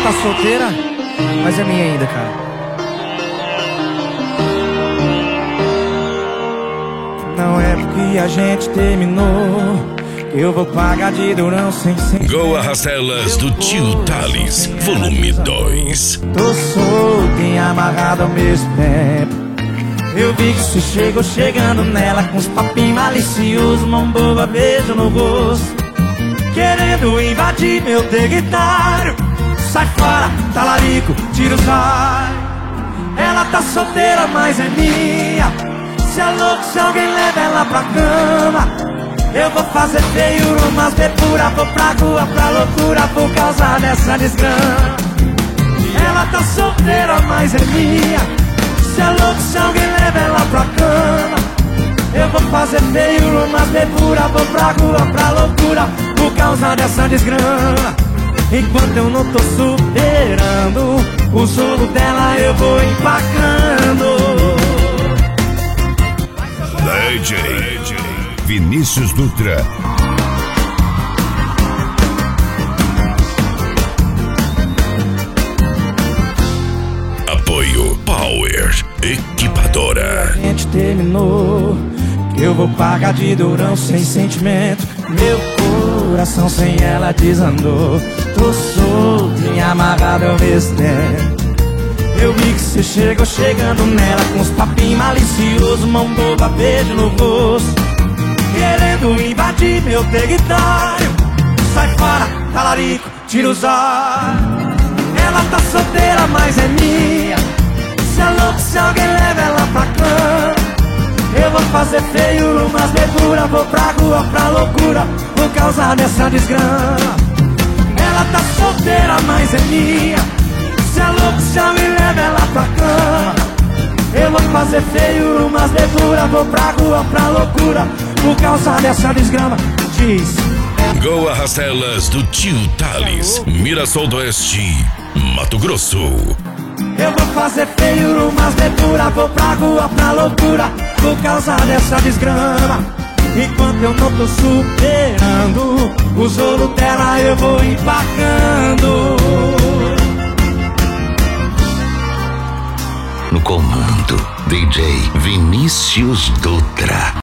tá solteira, mas é minha ainda, cara. Não é porque a gente terminou que eu vou pagar de durão sem sentimento. Go Arrastelas do Tio Thales, volume 2. Tô solto e amarrado ao mesmo tempo. Eu vi que você chegou chegando nela com os papinhos maliciosos, mão boba, beijo no rosto, querendo invadir meu território. Sai fora, talarico, tira os olhos. Ela tá solteira, mas é minha. Se é louco, se alguém leva ela pra cama, eu vou fazer feio, mas depura. Vou pra rua, pra loucura, por causa dessa desgrama. Ela tá solteira, mas é minha. Se é louco, se alguém leva ela pra cama, eu vou fazer feio, mas depura. Vou pra rua, pra loucura, por causa dessa desgrama. Enquanto eu não tô superando o solo dela, eu vou empacando. DJ Vinícius Dutra. Apoio Power Equipadora. A gente terminou, que eu vou pagar de durão sem sentimento. Meu coração sem ela desandou. Tô solto e amarrado ao mesmo tempo. Eu vi que você chegou chegando nela com os papinhos maliciosos, mão boba, beijo no rosto, querendo invadir meu território. Sai fora, talarico, tira os olhos. Ela tá solteira, mas é minha. Se é louco, se alguém leva ela pra cama, eu vou fazer feio, mas depura. Vou pra rua, pra loucura, por causa dessa desgrama. Ela tá solteira, mas é minha. Se é louco, se alguém leva ela pra cama, eu vou fazer feio, mas depura. Vou pra rua, pra loucura, por causa dessa desgrama. Diz: Go Arrastelas do Tio Thales, Mirassol do Oeste, Mato Grosso. eu vou fazer feio, mas depura. Vou pra rua, pra loucura, por causa dessa desgrama. Enquanto eu não tô superando o solo dela, eu vou empacando. No comando, DJ Vinícius Dutra.